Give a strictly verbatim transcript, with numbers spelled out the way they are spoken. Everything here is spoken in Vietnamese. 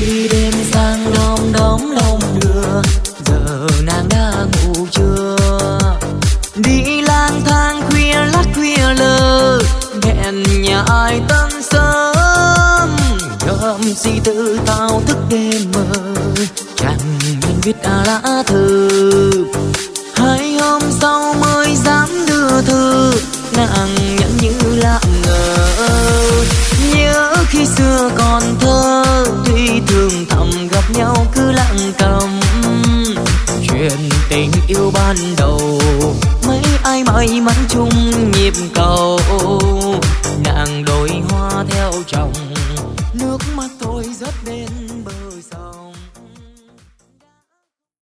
Khi đêm sang đom đóm đông đưa, giờ nàng đã ngủ chưa? Đi lang thang khuya lắc khuya lơ, hẹn nhà ai tân sớm. Gom si tư tao thức đêm mơ, chẳng nên viết à lá thư. Hai hôm sau mới dám đưa thư, nàng nhận như lặng ngờ. Nhớ khi xưa còn thơ, tuy thường thầm gặp nhau cứ lặng câm. Chuyện tình yêu ban đầu, mấy ai may mắn chung nhịp cầu. Nàng đổi hoa theo chồng, nước mắt